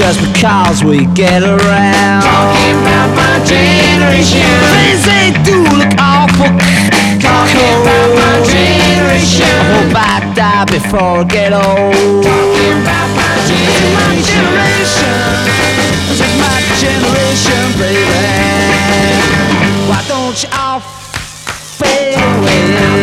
just because we get around. Talking about my generation. Things they do look awful Talking about my cold. generation. I hope I die before I get old. Talking about my generation. This is my generation, baby. Why don't you all fade away?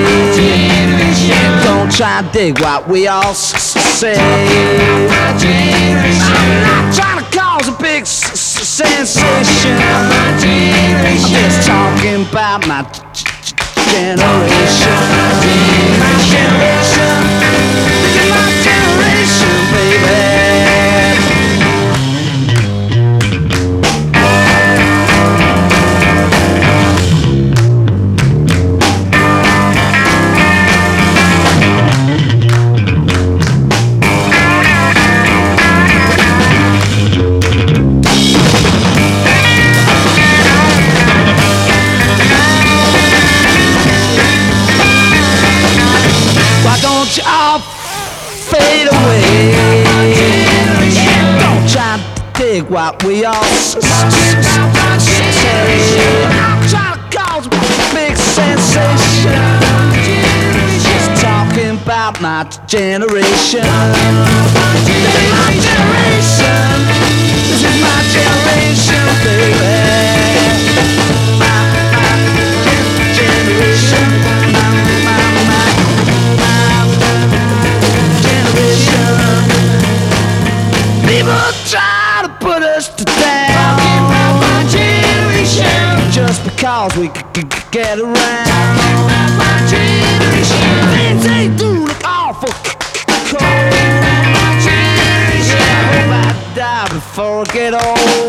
Don't try to dig what we all say. My generation. I'm not trying to cause a big sensation. My I'm generation. just talking about my generation. My generation. This is my generation, baby. Why don't you all fade away? Don't try to dig what we all say. I'm trying to cause a big sensation. Just talking about my generation. This is my generation. This is my generation, baby. My generation. People try to put us to down. Talking about my generation. Just because we could get around. My generation. Things they do look awful cold. My generation. I hope I die before I get old.